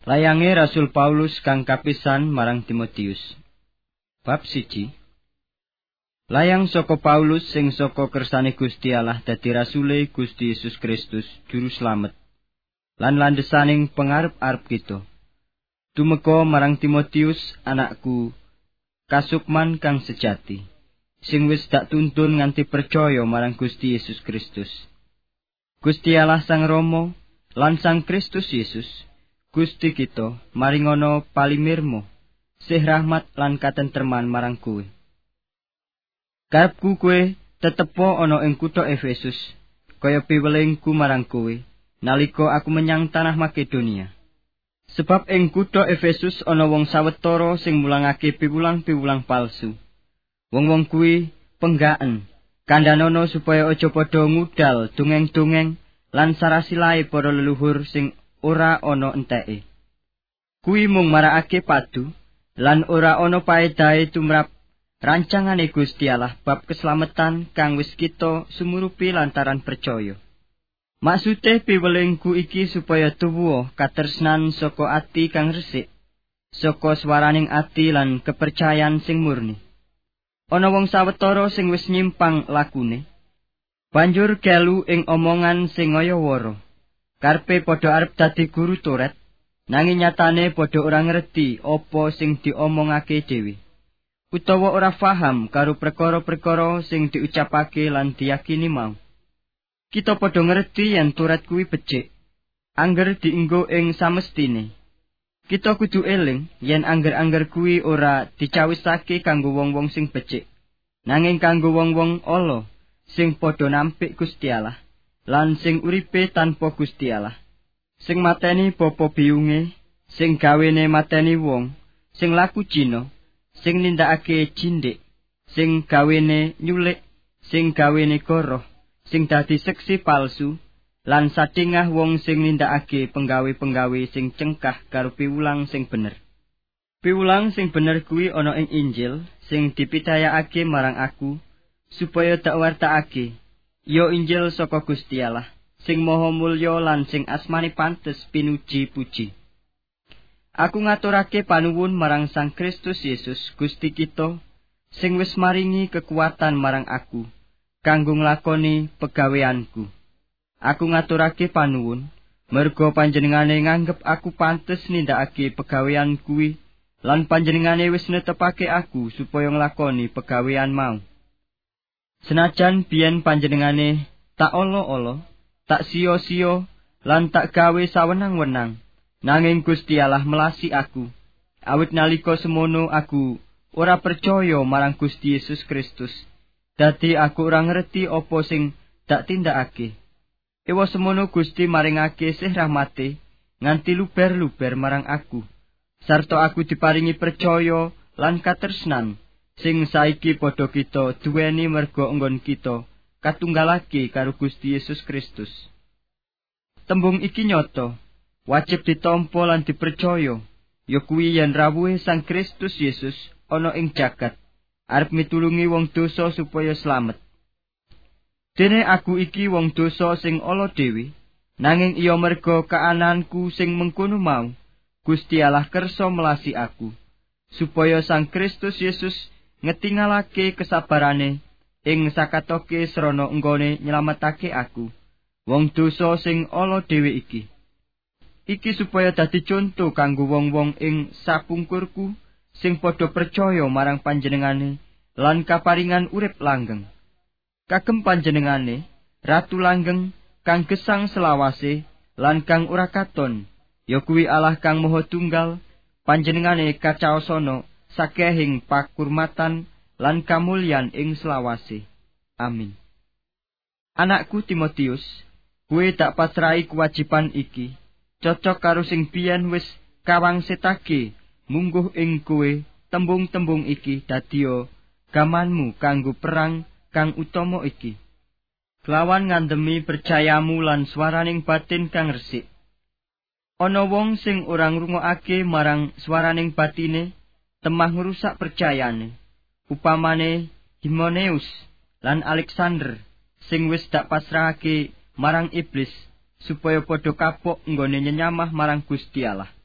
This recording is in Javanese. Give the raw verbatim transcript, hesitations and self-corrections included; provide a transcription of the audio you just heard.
Layange Rasul Paulus kang kapisan marang Timotius. Bab siji. Layang saka Paulus sing saka kersane Gusti Allah dadi rasule Gusti Yesus Kristus juru slamet lan landhesaning pangarep-arep kita. Tumeka marang Timotius anakku kasukman kang sejati sing wis dak tuntun nganti percaya marang Gusti Yesus Kristus. Gusti Allah Sang Rama lan Sang Kristus Yesus Gusti kita maringono palimirmo sih rahmat lan katentreman marang kowe. Karepku kowe tetepo ana ing kutha Efesus kaya piwelingku marang kowe nalika aku menyang tanah Makedonia. Sebab ing kutha Efesus ana wong sawetara sing mulangake piwulang-piwulang palsu. Wong-wong kuwi penggaen kandhanono supaya aja padha ngudal dongeng-dongeng lan sarasilahe para leluhur sing ora ana enteke. Kuwi mung marakake padu lan ora ana paedahe tumrap rancangane Gusti Allah bab keslametan kang wis kita sumurupi lantaran percaya. Maksude piwelingku iki supaya tuwuh katresnan saka ati kang resik, saka swaraning ati lan kepercayaan sing murni. Ana wong sawetara sing wis nyimpang lakune, banjur gelu ing omongan sing ngaya wara. Karepe padha arep dadi guru Toret, nanging nyatane padha ora ngerti apa sing diomongake dhewe, utawa ora paham karo perkara-perkara sing diucapake lan diyakini mau. Kita padha ngerti yen Toret kuwi becik, angger dienggo ing samestine. Kita kudu eling yen angger-angger kuwi ora dicawisake kanggo wong-wong sing becik, nanging kanggo wong-wong ala sing padha nampik Gusti Allah lan sing uripe tanpa Gusti Allah, sing mateni bapa biyunge, sing gawene mateni wong, sing laku cina, sing nindakake cindik, sing gawene nyulik, sing gawene goroh, sing dadi seksi palsu, lan sadengah wong sing nindakake penggawe-penggawe sing cengkah karo piwulang sing bener. Piwulang sing bener kuwi ana ing Injil sing dipitayakake marang aku supaya tak wartakake. Ya Injil saka Gusti Allah sing maha mulya lan sing asmane pantes pinuji-puji. Aku ngaturake panuwun marang Sang Kristus Yesus Gusti kita sing wis maringi kekuatan marang aku kanggo nglakoni pegaweanku. Aku ngaturake panuwun merga panjenengane nganggep aku pantes nindakake pegawean kuwi lan panjenengane wis netepake aku supaya nglakoni pegawean mau. Senajan biyen panjenengane tak olo-olo, tak sio-sio, lan tak gawe sawenang-wenang, nanging Gusti Allah melasi aku. Awit nalika semono aku ora percaya marang Gusti Yesus Kristus. Dadi aku ora ngerti apa sing dak tindakake. Ewa semono Gusti maringake sih rahmate nganti luber-luber marang aku. Sarta aku diparingi percaya lan katresnan sing saiki padha kita duweni merga enggon kita katunggalake karo Gusti Yesus Kristus. Tembung iki nyata, wajib ditampa lan dipercaya, ya kuwi yen rawuhe Sang Kristus Yesus ana ing jagat, arep mitulungi wong dosa supaya slamet. Dene aku iki wong dosa sing ala dhewe, nanging iya merga kaananku sing mengkono mau, Gusti Allah kersa melasi aku, supaya Sang Kristus Yesus ngetingalake kesabarane ing sakatoke srana enggone nyelametake aku, wong dosa sing ala dhewe iki. Iki supaya dadi conto kanggo wong-wong ing sapungkurku sing padha percaya marang panjenengane lan kaparingan urip langgeng. Kagem panjenengane, Ratu langgeng kang gesang selawase lan kang ora katon, ya kuwi Allah kang Maha Tunggal, panjenengane kacaosana sakehing pakurmatan lan kamulyan ing selawase. Amin. Anakku Timotius, kowe tak pasrahi kewajiban iki, cocok karo sing biyen wis kawangsetake mungguh ing kowe tembung-tembung iki dadiya gamanmu kanggo perang kang utama iki. Kelawan ngandemi percayamu lan swaraning batin kang resik. Ana wong sing ora ngrungokake marang swaraning batine, temah ngrusak percayane. Upamane Himeneus lan Alexander sing wis dak pasrahake marang iblis supaya padha kapok nggone nyenyamah marang Gusti Allah.